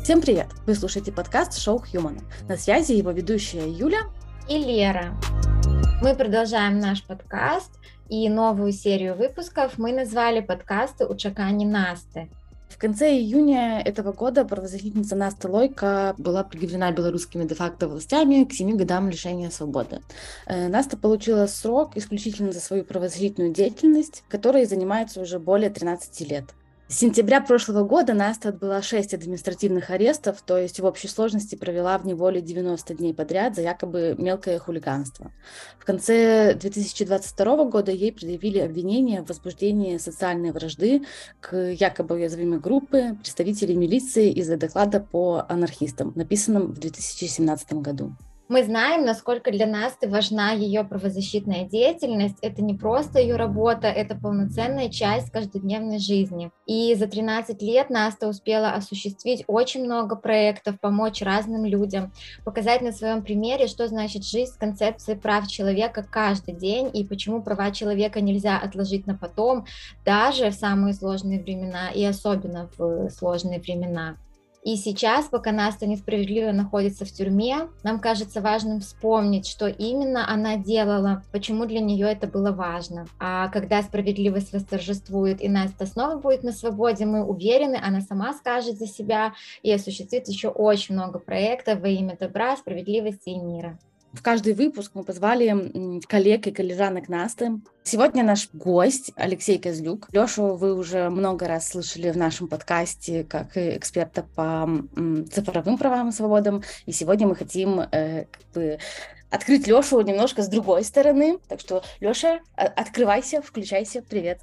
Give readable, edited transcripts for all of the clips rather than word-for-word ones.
Всем привет! Вы слушаете подкаст «Шоу Хьюмана». На связи его ведущая Юля и Лера. Мы продолжаем наш подкаст, и новую серию выпусков мы назвали «Подкасты у чакані Насты». В конце июня этого года правозащитница Наста Лойко была приговорена белорусскими де-факто властями к 7 годам лишения свободы. Наста получила срок исключительно за свою правозащитную деятельность, которой занимается уже более 13 лет. С сентября прошлого года Наста отбыла 6 административных арестов, то есть в общей сложности провела в неволе 90 дней подряд за якобы мелкое хулиганство. В конце 2022 года ей предъявили обвинение в возбуждении социальной вражды к якобы уязвимой группе представителей милиции из-за доклада по анархистам, написанном в 2017 году. Мы знаем, насколько для Насты важна ее правозащитная деятельность. Это не просто ее работа, это полноценная часть каждодневной жизни. И за 13 лет Наста успела осуществить очень много проектов, помочь разным людям, показать на своем примере, что значит жизнь с концепцией прав человека каждый день и почему права человека нельзя отложить на потом, даже в самые сложные времена и особенно в сложные времена. И сейчас, пока Наста несправедливо находится в тюрьме, нам кажется важным вспомнить, что именно она делала, почему для нее это было важно. А когда справедливость восторжествует и Наста снова будет на свободе, мы уверены, она сама скажет за себя и осуществит еще очень много проектов во имя добра, справедливости и мира. В каждый выпуск мы позвали коллег и коллежанок Насты. Сегодня наш гость Алексей Козлюк. Лешу вы уже много раз слышали в нашем подкасте как эксперта по цифровым правам и свободам. И сегодня мы хотим открыть Лешу немножко с другой стороны. Так что, Леша, открывайся, включайся. Привет.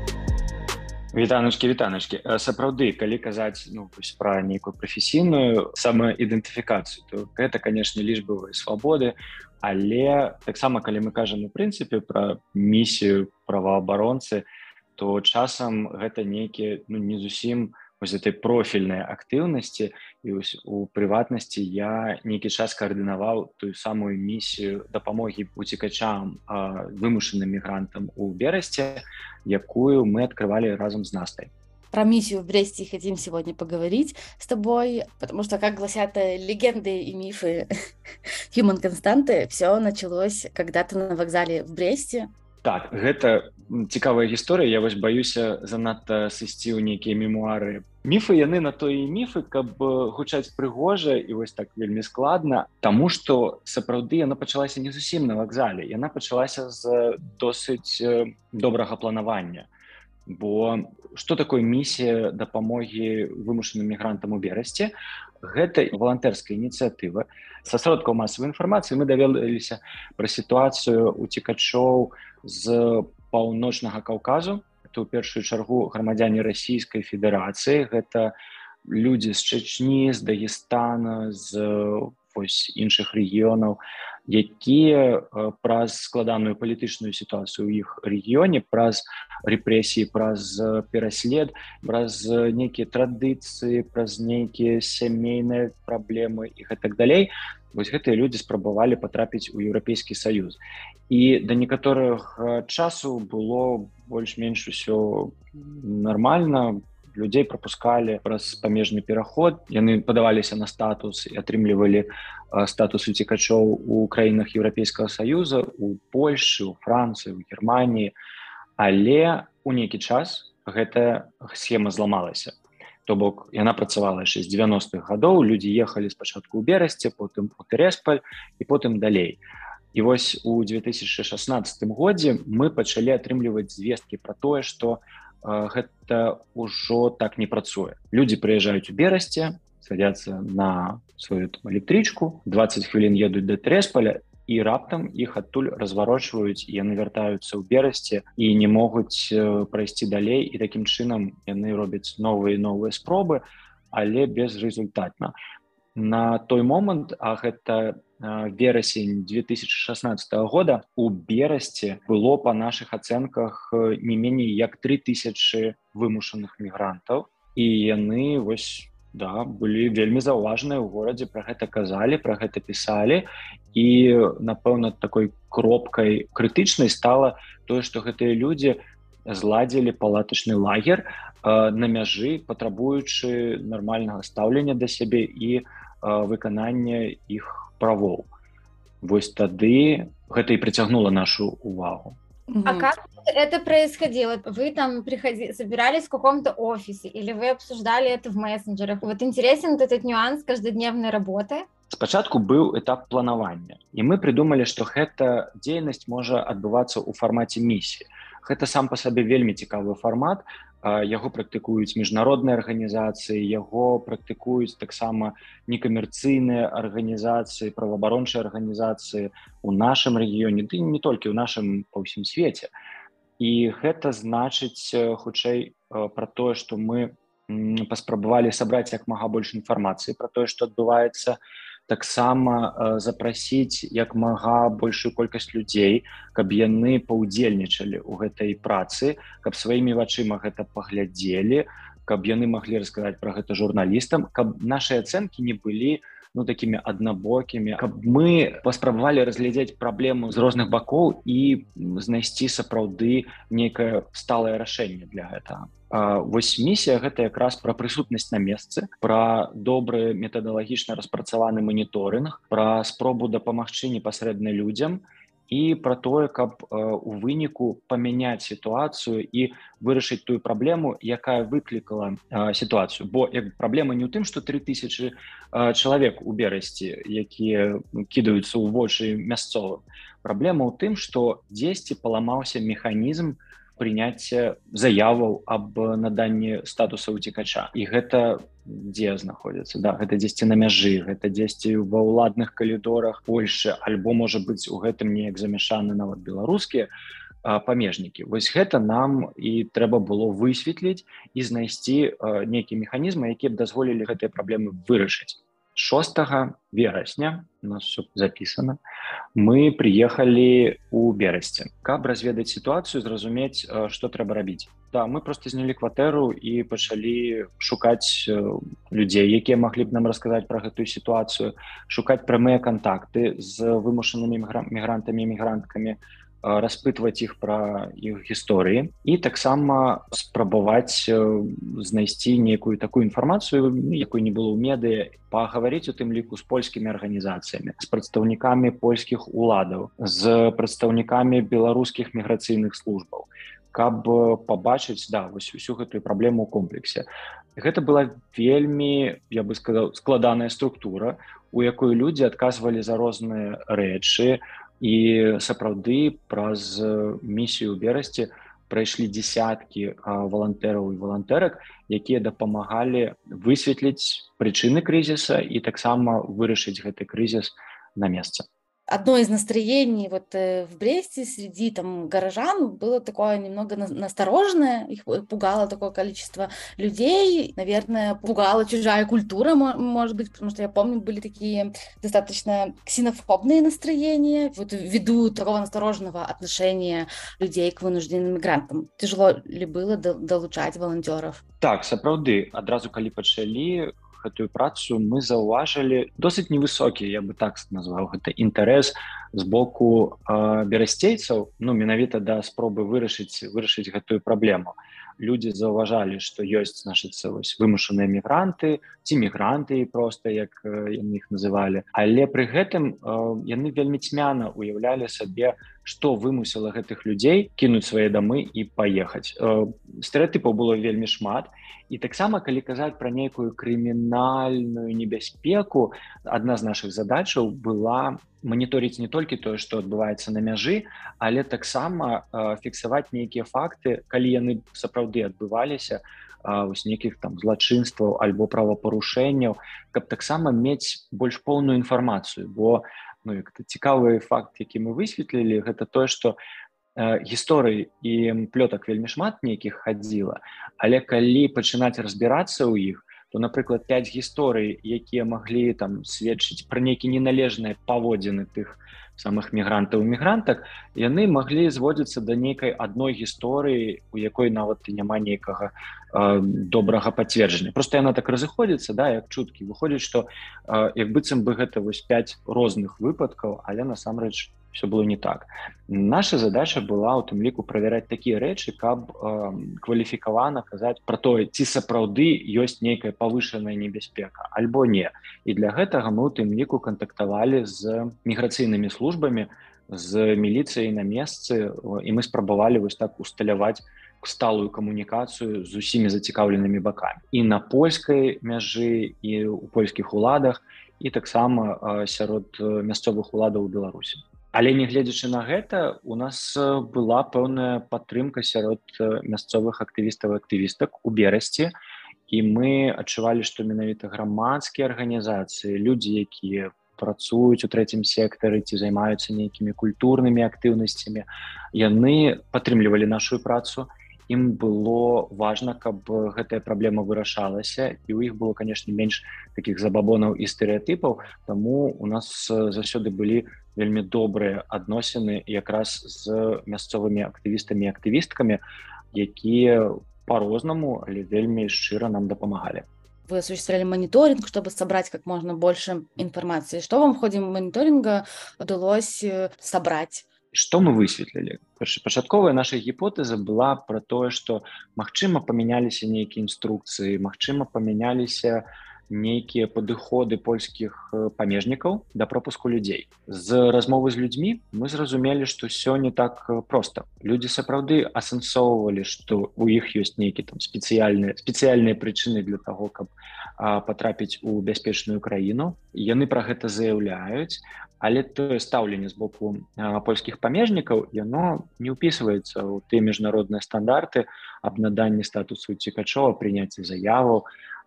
Вітаночки. Сапраўды, калі казаць пра нейкую прафесійную самаідэнтыфікацыю, то гэта, канешне, лічбавыя свабоды, але таксама, калі мы кажам, у прынцыпе, пра місію праваабаронцы, то часам гэта нейкія не зусім вось этой профільнай актыўнасці, і у прыватнасці я нейкі час каардынаваў тую самую місію дапамогі уцекачам, вымушаным мігрантам у Берасце, якую мы открывали разом с Настой. Про миссию в Бресте хотим сегодня поговорить с тобой, потому что, как гласят легенды и мифы Human Константы, все началось когда-то на вокзале в Бресте. Так, гэта цікавая гісторыя, я вось баюся занадта сысці ў нейкія мемуары. Міфы яны на то і міфы, каб гучаць прыгожа і вось так вельмі складна, таму што сапраўды яна пачалася не зусім на вакзале, яна пачалася з досыць добрага планавання. Бо што такое місія дапамогі вымушаным мігрантам у Берасце? Гэта валантэрская ініцыятыва. Са сродкаў масавай інфармацыі мы даведаліся пра сітуацыю уцекачоў з паўночнага Каўказу. Это ў першую чаргу грамадзяне Расійскай Федэрацыі, гэта людзі з Чачні, з Дагестана, з іншых рэгіёнаў, якія праз складаную палітычную сітуацыю ў іх рэгіёне, праз рэпрэсіі, праз пераслед, праз нейкія традыцыі, праз нейкія сямейныя праблемы і гэтак далей, вось гэтыя людзі спрабавалі патрапіць у Еўрапейскі Саюз. І да некаторых часу было больш-менш усё нармальна, людзей прапускалі праз памежны пераход, яны падаваліся на статус і атрымлівалі статус уцекачоў у краінах Еўрапейскага Саюза, у Польшы, у Францыі, у Германіі, але у нейкі час гэтая схема зламалася. То бок яна працавала яшчэ з 90-х гадоў, людзі ехалі спачатку ў Берасце, потым у Тэресполь і потым далей. І вось у 2016 годзе мы пачалі атрымліваць звесткі пра тое, што гэта ўжо так не працуе. Людзі прыязджаюць у Берасце, садзяцца на сваю электрычку, 20 хвілін едуць да Тэресполя, і раптам іх адтуль разварочваюць, і яны вяртаюцца ў Берасце і не могуць прайсці далей, і такім чынам яны робяць новыя спробы, але безрезультатна. На той момант, а гэта верасень 2016 года, у Берасце было па нашых ацэнках не меней як 3000 вымушаных мігрантаў, і яны былі вельмі заўважныя ў горадзе, пра гэта казалі, пра гэта пісалі, і напэўна такой кропкай крытычнай стала тое, што гэтыя людзі зладзілі палатачны лагер на мяжы, патрабуючы нармальнага стаўлення да сябе і выканання іх правоў. Вось тады гэта і прыцягнула нашу увагу. А как это происходило? Вы там собирались в каком-то офисе или вы обсуждали это в мессенджерах? Вот интересен этот нюанс каждодневной работы? Спачатку быў этап планавання, і мы прыдумалі, што гэта дзейнасць можа адбывацца ў фармаце місіі. Гэта сам па сабе вельмі цікавы фармат, яго практыкуюць міжнародныя арганізацыі, яго практыкуюць таксама некамерцыйныя арганізацыі, праваабарончыя арганізацыі ў нашым рэгіёне, ды не толькі ў нашым, па ўсім свеце. І гэта значыць, хутчэй, пра тое, што мы паспрабавалі сабраць як мага больш інфармацыі пра тое, што адбываецца, таксама запрасіць як мага большую колькасць людзей, каб яны паўдзельнічалі ў гэтай працы, каб сваімі вачыма гэта паглядзелі, каб яны маглі расказаць пра гэта журналістам, каб нашыя ацэнкі не былі такімі аднабокімі, каб мы паспрабавалі разглядзець праблему з розных бакоў і знайсці сапраўды нейкае сталае рашэнне для гэтага. Вось місія гэта якраз пра прысутнасць на месцы, пра добры метадалагічна распрацаваны маніторынг, пра спробу дапамагчы непасрэдна людзям і пра тое, каб у выніку памяняць сітуацыю і вырашыць тую праблему, якая выклікала сітуацыю. Бо праблема не ў тым, што 3000 чалавек у Берасці, якія кідаюцца ў вочы мясцовым. Праблема ў тым, што дзесьці паламаўся механізм прыняцця заяваў аб наданні статуса ўцекача. І гэта дзе знаходзіцца? Да, гэта дзесьці на мяжы, гэта дзесьці ва ўладных калідорах Польшчы, альбо, можа быць, у гэтым неяк замяшаны нават беларускія памежнікі. Вось гэта нам і трэба было высветліць і знайсці нейкія механізмы, якія б дазволілі гэтыя праблемы вырашыць. 6 верасня, у нас все записано, мы приехали у Берасці, каб разведаць сітуацыю, зразумець, што трэба рабіць. Да, мы просто знялі кватэру і пачалі шукаць людзей, якія маглі б нам расказаць пра гэтую сітуацыю, шукаць прамыя кантакты з вымушанымі мігрантамі і мігранткамі, распытваць іх пра іх гісторыі і таксама спрабаваць знайсці нейкую такую інфармацыю, якой не было ў медыа, пагаварыць у тым ліку з польскімі арганізацыямі, з прадстаўнікамі польскіх уладаў, з прадстаўнікамі беларускіх міграцыйных службаў, каб пабачыць, да, вось усю гэтую праблему ў комплексе. Гэта была вельмі, я бы сказаў, складаная структура, у якой людзі адказвалі за розныя рэчы, і сапраўды праз місію ў Берасці прайшлі дзесяткі валантэраў і валантэрак, якія дапамагалі высветліць прычыны крызіса і таксама вырашыць гэты крызіс на месцы. Одно из настроений в Бресте среди горожан было такое немного настороженное, их пугало такое количество людей, наверное, пугала чужая культура, может быть, потому что я помню, были такие достаточно ксенофобные настроения, ввиду такого настороженного отношения людей к вынужденным мигрантам. Тяжело ли было долучать волонтеров? Так, сапраўды, адразу калі пачалі гэтую працу, мы заўважылі досыць невысокі, я бы так назваў, гэта інтарэс з боку берасцейцаў, менавіта да спробы вырашыць гэтую праблему. Людзі заўважалі, што ёсць, значыцца, вымушаныя мігранты, ці мігранты проста, як яны іх называлі. Але пры гэтым яны вельмі цьмяна уяўлялі сабе, што вымусіла гэтых людзей кінуць свае дамы і паехаць. Стэрэатыпаў было вельмі шмат. І таксама, калі казаць пра нейкую крымінальную небяспеку, адна з нашых задачаў была маніторыць не толькі тое, што адбываецца на мяжы, але таксама фіксаваць нейкія факты, калі яны сапраўды адбываліся, нейкіх злачынстваў альбо правапарушэнняў, каб таксама мець больш поўную інфармацыю. Бо цікавы факт, які мы высветлілі, гэта тое, што гісторый і плётак вельмі шмат нейкіх хадзіла, але калі пачынаць разбірацца ў іх, то, напрыклад, 5 гісторый, якія маглі сведчыць пра нейкія неналежныя паводзіны тых самых мігрантаў і мігрантак, яны маглі зводзіцца да нейкай адной гісторыі, у якой нават і няма нейкага добрага пацверджання. Проста яна так разыходзіцца, да, як чуткі. Выходзіць, што як быццам бы гэта 5 розных выпадкаў, але насамрэч все было не так. Наша задача была у тым ліку правяраць такія рэчы, каб кваліфікавана казаць пра тое, ці сапраўды ёсць нейкая павышаная небяспека альбо не. І для гэтага мы у тым ліку кантактавалі з міграцыйнымі службамі, з міліцыяй на месцы, і мы спрабавалі вось так усталяваць сталую камунікацыю з усімі зацікаўленымі бакамі. І на польскай мяжы, і ў польскіх уладах, і таксама сярод мясцовых уладаў у Беларусі. Але нягледзячы на гэта, у нас была пэўная падтрымка сярод мясцовых актывістаў і актывістак у Берасці, і мы адчувалі, што менавіта грамадскія арганізацыі, людзі, якія працуюць у трэцім сектары ці займаюцца нейкімі культурнымі актыўнасцямі, яны падтрымлівалі нашу працу. Ім было важна, каб гэтая праблема вырашалася, і ў іх было, канешне, менш такіх забабонаў і стэрэатыпаў, таму у нас заўсёды былі вельмі добрыя адносіны якраз з мясцовымі актывістамі і актывісткамі, якія по-рознаму, але вельмі шчыра нам дапамагалі. Вы осуществляли мониторинг, чтобы собрать как можно больше информации. Что вам в ходе мониторинга удалось собрать? Што мы высветлілі? Пачатковая наша гіпотэза была пра тое, што, магчыма, памяняліся нейкія інструкцыі, магчыма, памяняліся нейкія падыходы польскіх памежнікаў да пропуску людзей. З размовы з людзьмі мы зразумелі, што ўсё не так проста. Людзі сапраўды асэнсоўвалі, што ў іх ёсць нейкія там спецыяльныя прычыны для таго, каб патрапіць у бяспечную краіну. Яны пра гэта заяўляюць, але тое стаўленне з боку польскіх памежнікаў, яно не ўпісваецца ў тыя міжнародныя стандарты аб наданні статусу уцекачоў, прыняцці заяваў,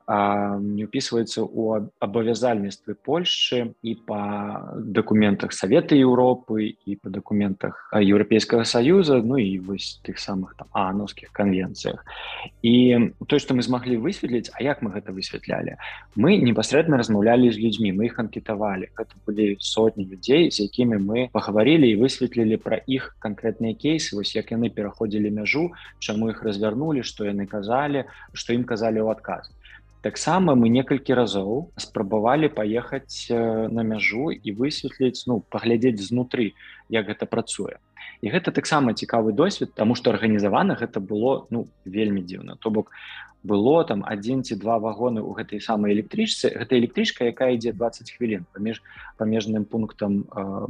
не ўпісваецца ў абавязальніцтвы Польшчы і па дакументах Савета Еўропы, і па дакументах Еўрапейскага Саюза, ну і вось тых самых там ААНаўскіх канвенцыях. І тое, што мы змаглі высветліць, а як мы гэта высвятлялі? Мы непасрэдна размаўлялі з людзьмі, мы іх анкетавалі. Гэта былі сотні людзей, з якімі мы пагаварылі і высветлілі пра іх канкрэтныя кейсы, вось як яны пераходзілі мяжу, чаму іх развярнулі, што яны казалі, што ім казалі ў адказ. Таксама мы некалькі разоў спрабавалі паехаць на мяжу і высветліць, паглядзець знутры, як гэта працуе. І гэта таксама цікавы досвед, таму што арганізавана гэта было вельмі дзіўна. То бок было там 1 ці 2 вагоны ў гэтай самай электрычцы. Гэта электрычка, якая ідзе 20 хвілін паміж памежным пунктам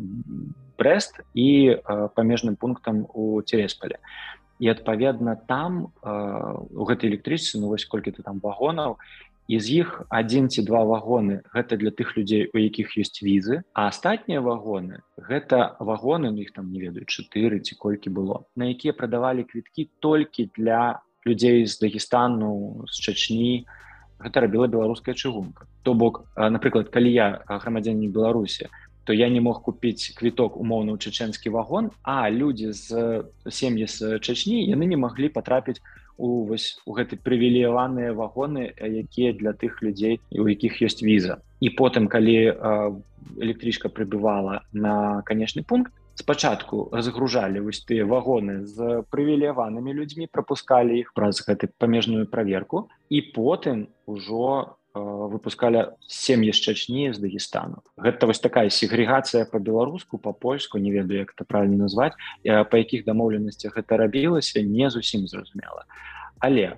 Брэст і памежным пунктам у Цересполі. І адпаведна там у гэтай электрычцы, вось колькі-то там вагонаў, і з іх 1 ці 2 вагоны гэта для тых людзей, у якіх ёсць візы, а астатнія вагоны гэта вагоны, іх там не ведаю, 4 ці колькі было, на якія прадавалі квіткі толькі для людзей з Дагестану, з Чачні. Гэта рабіла беларуская чыгунка. То бок, напрыклад, калі я грамадзянін Беларусі, то я не мог купіць квіток умоўна ў чачэнскі вагон, а людзі з сем'і з Чачні, яны не маглі патрапіць у гэты прывілеяваныя вагоны, якія для тых людзей, у якіх ёсць віза. І потым, калі электрычка прыбывала на канечны пункт, спачатку разгружалі вось тыя вагоны з прывілеяванымі людзьмі, прапускалі іх праз гэту памежную праверку, і потым ужо выпускалі сем'і з Чачні, з Дагестану. Гэта вось такая сегрегацыя па-беларуску, па-польску, не ведаю, як это правільна назваць, па якіх дамоўленасцях гэта рабілася, не зусім зразумела. Але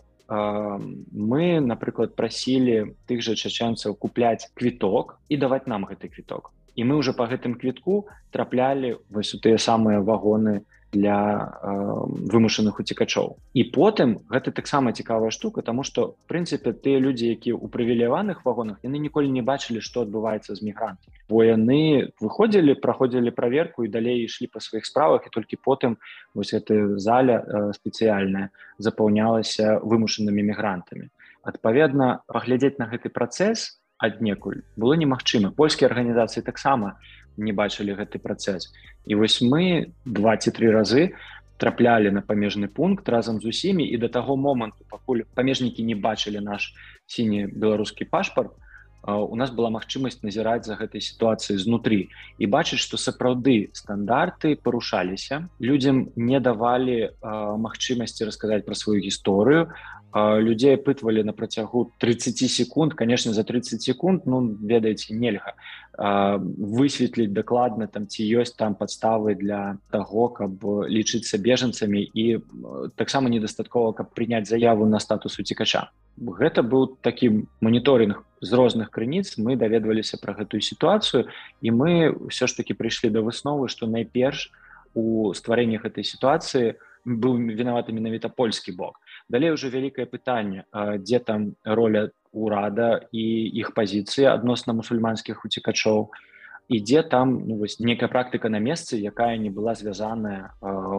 мы, напрыклад, прасілі тых жа чачэнцаў купляць квіток і даваць нам гэты квіток. І мы ўжо па гэтым квітку траплялі вось у тыя самыя вагоны для вымушаных уцекачоў. І потым гэта таксама цікавая штука, таму што, в прынцыпе, тыя людзі, якія ў прывілеяваных вагонах, яны ніколі не бачылі, што адбываецца з мігрантамі. Бо яны выходзілі, праходзілі праверку і далей ішлі па сваіх справах, і толькі потым вось гэтая заля спецыяльная запаўнялася вымушанымі мігрантамі. Адпаведна, паглядзець на гэты працэс аднекуль было немагчыма. Польскія арганізацыі таксама не бачылі гэты працэс. І вось мы 2 ці 3 разы траплялі на памежны пункт разам з усімі, і да таго моманту, пакуль памежнікі не бачылі наш сіні беларускі пашпарт, у нас была магчымасць назіраць за гэтай сітуацыяй знутры і бачыць, што сапраўды стандарты парушаліся, людзям не давалі магчымасці расказаць пра сваю гісторыю, людзей апытвалі на працягу 30 секунд, конечно, за 30 секунд, ведаеце, нельга высветліць дакладна там ці ёсць там падставы для таго, каб лічыцца бежанцамі і таксама недастаткова, каб прыняць заяву на статус уцекача. Гэта быў такі моніторинг з розных крыніц, мы даведваліся пра гэтую сітуацыю і мы ўсё ж такі прыйшлі да высновы, што найперш у стварэнні гэтай сітуацыі быў вінаваты менавіта польскі бок. Далей ўжо вялікае пытанне, дзе там роля урада і іх пазіцыі адносна мусульманскіх уцекачоў, і дзе там нейкая практыка на месцы, якая не была звязаная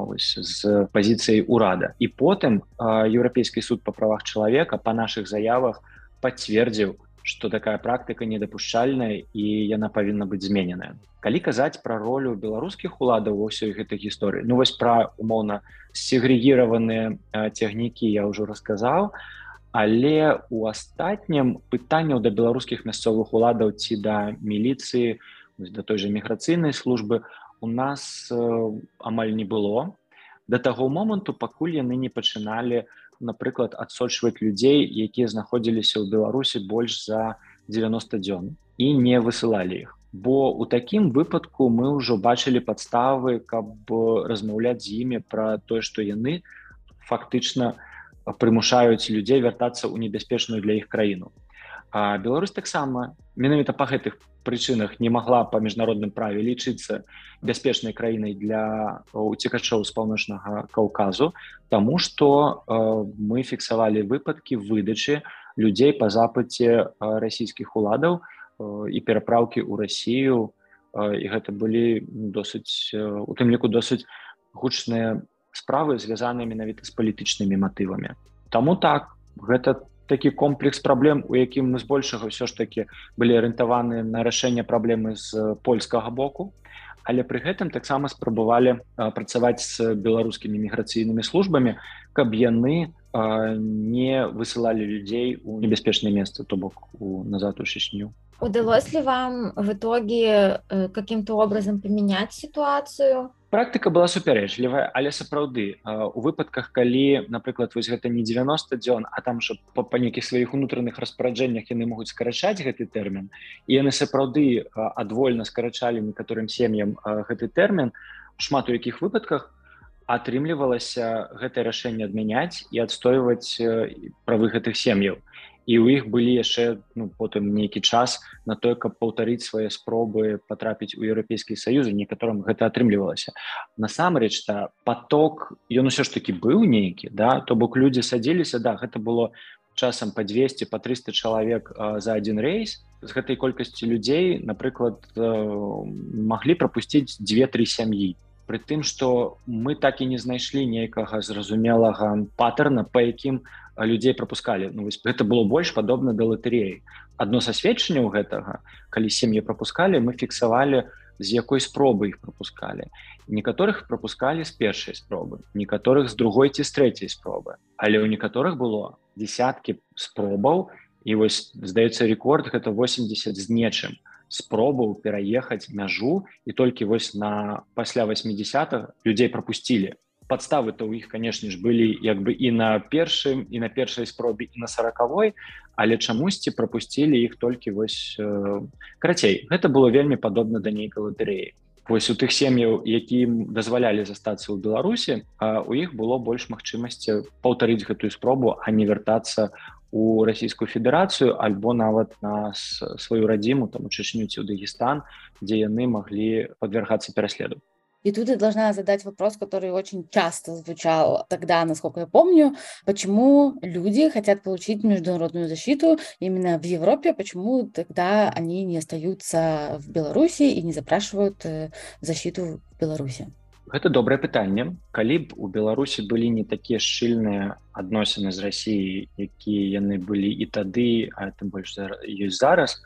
з пазіцыяй урада. І потым Еўрапейскі суд па правах чалавека па нашых заявах пацвердзіў, што такая практыка недапушчальная і яна павінна быць змененая. Калі казаць пра ролю беларускіх уладаў ва ўсёй гэтай гісторыі, пра умоўна сегрэгіраваныя цягнікі я ўжо расказаў, але у астатнім пытанняў да беларускіх мясцовых уладаў ці да міліцыі, да той жа міграцыйнай службы у нас амаль не было. Да таго моманту, пакуль яны не пачыналі, напрыклад, адсочваць людзей, якія знаходзіліся ў Беларусі больш за 90 дзён і не высылалі іх. Бо ў такім выпадку мы ўжо бачылі падставы, каб размаўляць з імі пра тое, што яны фактычна прымушаюць людзей вяртацца ў небяспечную для іх краіну. А Беларусь таксама менавіта па гэтых прычынах не магла па міжнародным праве лічыцца бяспечнай краінай для уцекачоў з паўночнага Каўказу, таму што мы фіксавалі выпадкі выдачы людзей па запыце расійскіх уладаў і перапраўкі ў Расію, і гэта былі у тым ліку досыць гучныя справы, звязаныя менавіта з палітычнымі матывамі. Таму так, гэта такі комплекс праблем, у якім мы збольшага ўсё ж такі былі арыентаваны на рашэнне праблемы з польскага боку, але пры гэтым таксама спрабавалі працаваць з беларускімі міграцыйнымі службамі, каб яны не высылалі людзей у небяспечнае месца, то бок назад у Чечню. Удалось ли вам в итоге каким-то образом поменять ситуацию? Практыка была супярэчлівая, але сапраўды у выпадках, калі, напрыклад, гэта не 90 дзён, а там жа па нейкіх сваіх унутраных распараджэннях яны могуць скарачаць гэты тэрмін, і яны сапраўды адвольна скарачалі некаторым сем'ям гэты тэрмін, шмат у якіх выпадках атрымлівалася гэтае рашэнне адмяняць і адстойваць правы гэтых сем'яў. І ў іх былі яшчэ потым нейкі час на тое, каб паўтарыць свае спробы патрапіць у Еўрапейскі Саюз, некаторым гэта атрымлівалася. Насамрэч, поток, ён усё ж такі быў нейкі, то бок людзі садзіліся, гэта было часам па 200, па 300 чалавек за адзін рэйс. З гэтай колькасці людзей, напрыклад, маглі прапусціць 2-3 сям'і. Пры тым, што мы так і не знайшлі нейкага зразумелага патэрна, па якім людзей прапускалі. Гэта было больш падобна да латарэі. Адно са сведчанняў гэтага, калі сем'і прапускалі, мы фіксавалі, з якой спробы іх прапускалі. Некаторых прапускалі з першай спробы, некаторых з другой ці з трэцяй спробы. Але ў некаторых было десяткі спробаў, і здаецца, рэкорд гэта 80 з нечым спробаў пераехаць мяжу, і толькі пасля 80-х людзей прапусцілі. Падставы-то ў іх, канешне ж, былі і на першай спробе, і на 40-й, але чамусьці прапусцілі іх толькі карацей. Гэта было вельмі падобна да нейкай латарэі. У тых сем'яў, якім дазвалялі застацца ў Беларусі, у іх было больш магчымасці паўтарыць гэтую спробу, а не вяртацца у Расійскую Федэрацыю альбо нават на сваю радзіму, там у Чечню ці ў Дагестан, дзе яны маглі падвяргацца пераследу. И тут я должна задать вопрос, который очень часто звучал тогда, насколько я помню, почему люди хотят получить международную защиту именно в Европе, почему тогда они не остаются в Беларуси и не запрашивают защиту в Беларуси? Гэта добрае пытанне. Калі б у Беларусі былі не такія шчыльныя адносіны з Расіяй, якія яны былі і тады, а тым больш ёсць зараз,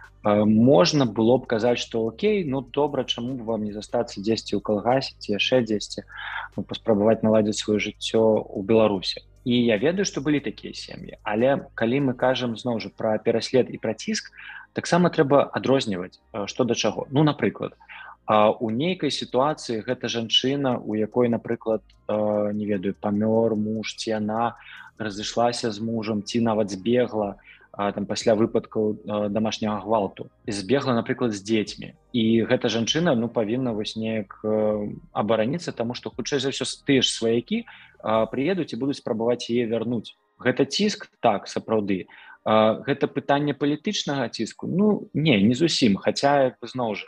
можна было б казаць, што окей, добра, чаму б вам не застацца дзесьці ў калгасе ці яшчэ дзесьці, паспрабаваць наладзіць сваё жыццё ў Беларусі. І я ведаю, што былі такія сем'і, але калі мы кажам зноў жа пра пераслед і пра ціск, таксама трэба адрозніваць, што да чаго. Напрыклад, у нейкай сітуацыі гэта жанчына, у якой, напрыклад, не ведаю, памёр муж, ці яна разышлася з мужам, ці нават збегла там пасля выпадкаў домашняга гвалту, збегла, напрыклад, з дзецьмі. І гэта жанчына павінна вось неяк абараніцца, таму што хутчэй за ўсё тыя ж сваякі прыедуць і будуць спрабаваць яе вярнуць. Гэта ціск? Так, сапраўды. Гэта пытанне палітычнага ціску? Не зусім, хаця зноў жа,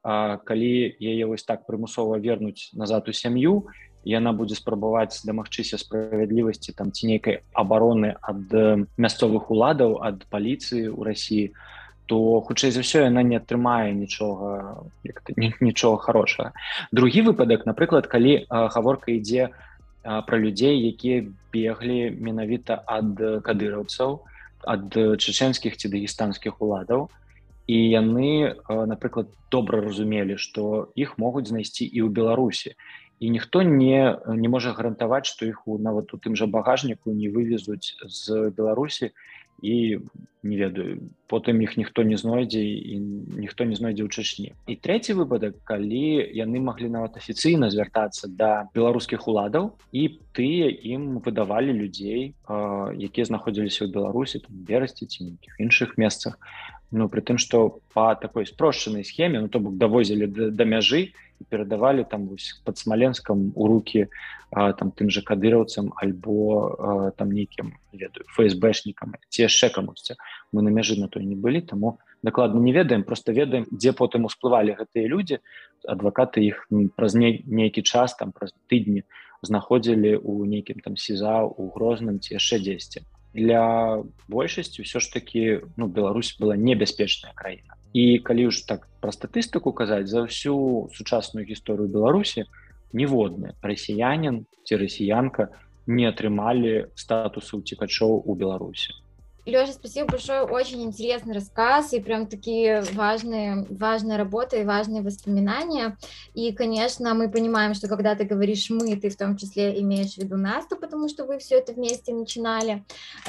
калі яе вось так прымусова вернуць назад у сям'ю, яна будзе спрабаваць дамагчыся справядлівасці там ці нейкай абароны ад мясцовых уладаў, ад паліцыі ў Расіі, то хутчэй за ўсё яна не атрымае нічога хорошага. Другі выпадак, напрыклад, калі гаворка ідзе пра людзей, якія беглі менавіта ад кадыраўцаў, ад чеченскіх ці дагестанскіх уладаў, і яны, напрыклад, добра разумелі, што іх могуць знайсці і ў Беларусі. І ніхто не можа гарантаваць, што іх нават у тым жа багажніку не вывезуць з Беларусі і, не ведаю, потым іх ніхто не знойдзе і ніхто не знойдзе ў Чачні. І трэці выпадак, калі яны маглі нават афіцыйна звяртацца да беларускіх уладаў, і тыя ім выдавалі людзей, якія знаходзіліся ў Беларусі, там, Берасці ці нейкіх іншых месцах. Пры тым, што па такой спрошчанай схеме, то бок давозілі да мяжы і перадавалі там пад Смаленскам у рукі там тым жа кадыраўцам альбо там нейкім, не ведаю, ФСБшнікам ці яшчэ камусьці. Мы на мяжы на той не былі, таму дакладна не ведаем, проста ведаем, дзе потым усплывалі гэтыя людзі. Адвакаты іх праз нейкі час, там праз тыдні знаходзілі ў нейкім там СІЗА, у Грозным ці яшчэ дзесьці. Для большасці ўсё ж такі Беларусь была небяспечная краіна. І калі ўжо так пра статыстыку казаць, за ўсю сучасную гісторыю Беларусі ніводны расіянін ці расіянка не атрымалі статусу уцекачоў у Беларусі. Лёша, спасибо большое, очень интересный рассказ и прям такие важная работа и важные воспоминания. И, конечно, мы понимаем, что когда ты говоришь «мы», ты в том числе имеешь в виду Настю, потому что вы все это вместе начинали.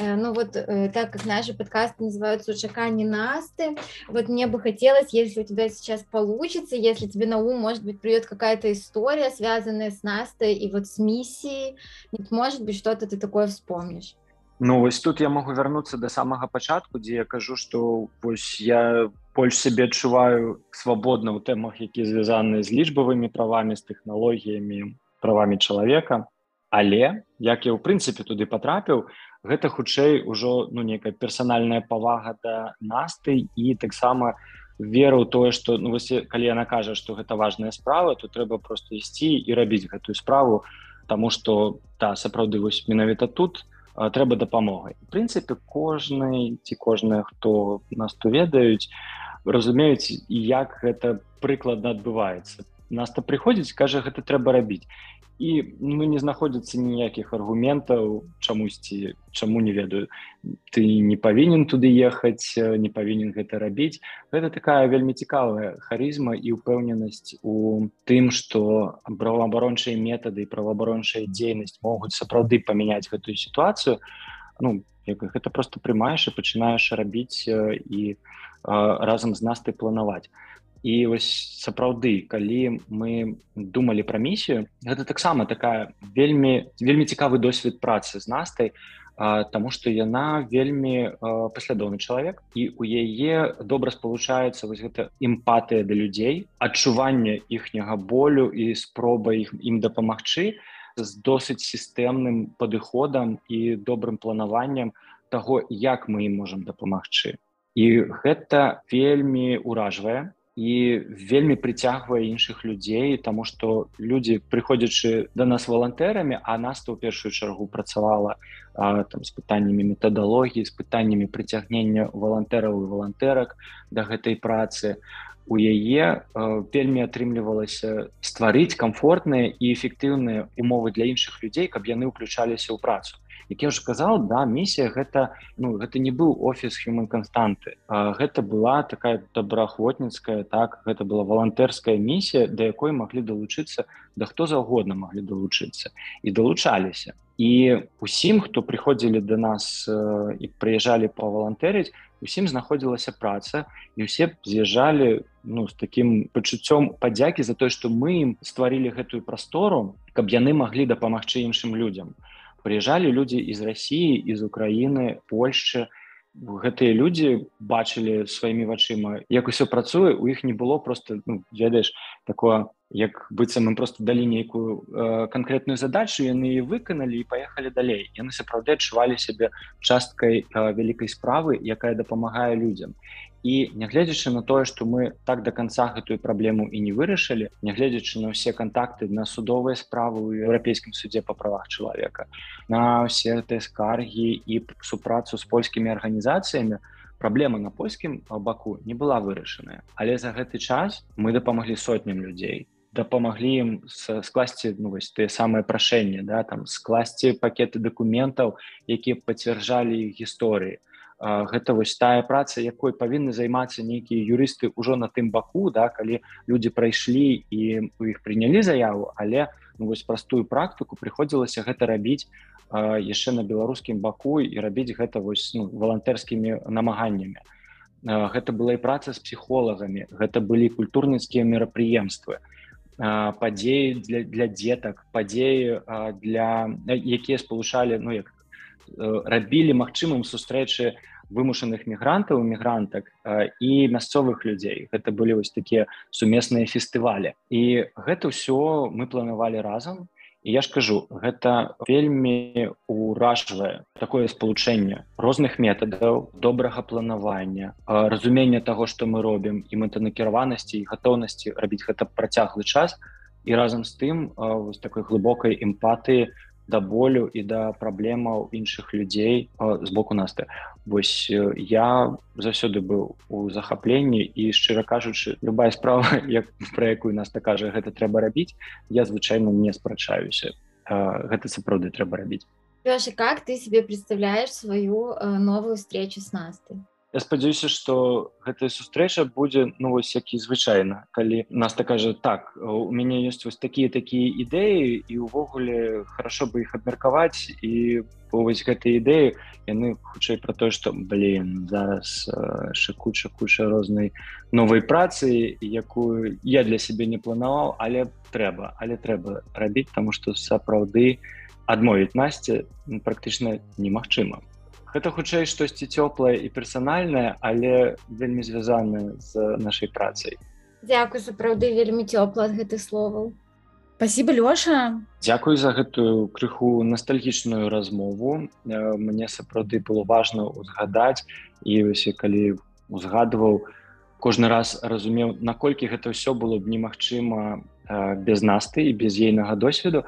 Так как наши подкасты называются «УЧК не Насты», мне бы хотелось, если у тебя сейчас получится, если тебе на ум, может быть, придет какая-то история, связанная с Настой и с миссией, может быть, что-то ты такое вспомнишь. Вось тут я могу вярнуцца да самага пачатку, дзе я кажу, што я больш сябе адчуваю свабодна ў тэмах, якія звязаны з лічбавымі правамі, з тэхналогіямі, правамі чалавека. Але, як я ў прынцыпе туды патрапіў, гэта хутчэй ужо нейкая персанальная павага да Насты і таксама вера ў тое, што калі яна кажа, што гэта важная справа, то трэба проста ісці і рабіць гэтую справу, таму што сапраўды менавіта тут трэба дапамога. У прынцыпе, кожная, хто нас тут ведаюць, разумеюць, як гэта прыкладна адбываецца. Наста прыходзіць, кажа, гэта трэба рабіць. І не знаходзіцца ніякіх аргументаў чамусьці, чаму не ведаю. Ты не павінен туды ехаць, не павінен гэта рабіць. Гэта такая вельмі цікавая харызма і ўпэўненасць у тым, што праваабарончыя метады і праваабарончая дзейнасць могуць сапраўды памяняць гэтую сітуацыю. Гэта проста прымаеш і пачынаеш рабіць і разам з Настай планаваць. І сапраўды, калі мы думалі пра місію, гэта таксама такая вельмі цікавы досвед працы з Настай, таму што яна вельмі паслядоўны чалавек, і у яе добра спалучаецца гэта эмпатыя да людзей, адчуванне іхняга болю і спроба ім дапамагчы з досыць сістэмным падыходам і добрым планаваннем таго, як мы ім можам дапамагчы. І гэта вельмі ўражвае і вельмі прыцягвае іншых людзей, таму што людзі, прыходзячы да нас валантэрамі, а Наста ў першую чаргу працавала з пытаннямі метадалогіі, з пытаннямі прыцягнення валантэраў і валантэрак да гэтай працы, у яе вельмі атрымлівалася стварыць камфортныя і эфектыўныя умовы для іншых людзей, каб яны ўключаліся ў працу. Як я ўжо казаў, місія гэта не быў офіс Human Константы. Гэта была такая добраахвотніцкая, гэта была валантэрская місія, да якой маглі далучыцца, да хто заўгодна маглі далучыцца. І далучаліся. І усім, хто прыходзілі да нас і прыязджалі павалантэрыць, усім знаходзілася праца, і ўсе з'язджалі з такім пачуццём падзякі за тое, што мы ім стварылі гэтую прастору, каб яны маглі дапамагчы іншым людзям. Прыязджалі людзі з Расіі, з Украіны, Польшчы, гэтыя людзі бачылі сваімі вачыма, як усё працуе, у іх не было просто, ведаеш, такое, як быццам ім просто далі нейкую канкрэтную задачу, яны яе выканалі і паехалі далей. Яны сапраўды адчувалі сябе часткай вялікай справы, якая дапамагае людзям. І нягледзячы на тое, што мы так да канца гэтую праблему і не вырашылі, нягледзячы на ўсе кантакты, на судовыя справы ў Еўрапейскім судзе па правах чалавека, на ўсе гэтыя скаргі і супрацу з польскімі арганізацыямі, праблема на польскім баку не была вырашаная. Але за гэты час мы дапамаглі сотням людзей, дапамаглі ім скласці тыя самыя прашэнні, скласці пакеты дакументаў, якія пацвярджалі іх гісторыі. Гэта тая праца, якой павінны займацца нейкія юрысты ўжо на тым баку, калі людзі прайшлі і у іх прынялі заяву, але простую практыку прыходзілася гэта рабіць яшчэ на беларускім баку і рабіць гэта валантэрскімі намаганнямі. Гэта была і праца з псіхолагамі, гэта былі культурніцкія мерапрыемствы, падзеі для дзетак, падзеі, якія спалучалі, рабілі магчымым сустрэчы вымушаных мігрантаў і мігрантак і мясцовых людзей. Гэта былі такія сумесныя фестывалі. І гэта ўсё мы планавалі разам. І я ж кажу, гэта вельмі ўражвае такое спалучэнне розных метадаў, добрага планавання, разумення таго, што мы робім, і мэтанакіраванасці, і гатоўнасці рабіць гэта працяглы час, і разам з тым такой глыбокай эмпатыі да болю і да праблемаў іншых людзей з боку Насты. Я заўсёды быў у захапленні і, шчыра кажучы, любая справа, пра якую Наста кажа, гэта трэба рабіць, я звычайна не спрачаюся. Гэта сапраўды трэба рабіць. Лёша, как ты себе представляешь свою новую встречу с Настой? Я спадзяюся, што гэтая сустрэча будзе, як і звычайна, калі Наста кажа, так, у мяне ёсць такія ідэі, і ўвогуле хорошо бы іх абмеркаваць, і гэтыя ідэі, яны хутчэй пра тое, што, зараз куча рознай новай працы, якую я для сябе не планаваў, але трэба рабіць, таму што сапраўды адмовіць Насце практычна немагчыма. Гэта хутчэй штосьці цёплае і персанальнае, але вельмі звязанае з нашай працай. Дзякуй, сапраўды вельмі цёпла ад гэтых словаў. Спасибо, Лёша. Дзякуй за гэтую крыху настальгічную размову. Мне сапраўды было важна ўзгадаць, і калі ўзгадваў, кожны раз разумеў, наколькі гэта ўсё было б немагчыма без Насты і без ейнага досведу.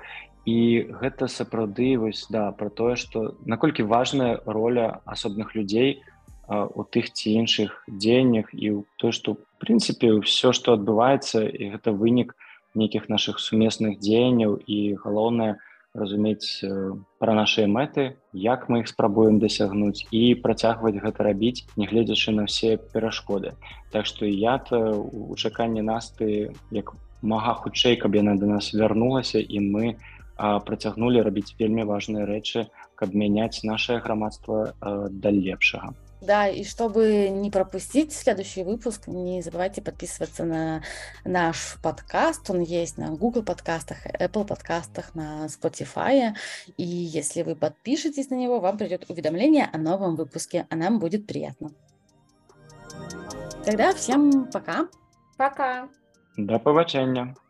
І гэта сапраўды пра тое, што наколькі важная роля асобных людзей у тых ці іншых дзеяннях і ў тое, што, в прынцыпе, ўсё, што адбываецца, і гэта вынік нейкіх нашых сумесных дзеянняў, і галоўнае разумець пра нашыя мэты, як мы іх спрабуем дасягнуць, і працягваць гэта рабіць, нягледзячы на ўсе перашкоды. Так што я у чаканні Насты як мага хутчэй, каб яна да нас вярнулася, і мы працягнулі рабіць вельмі важныя рэчы, каб мяняць наше грамадства да лепшага. Да, и чтобы не пропустить следующий выпуск, не забывайте подписываться на наш подкаст. Он есть на Google подкастах, Apple подкастах, на Spotify. И если вы подпишетесь на него, вам придет уведомление о новом выпуске, а нам будет приятно. Тогда всем пока. Пока. До побачення.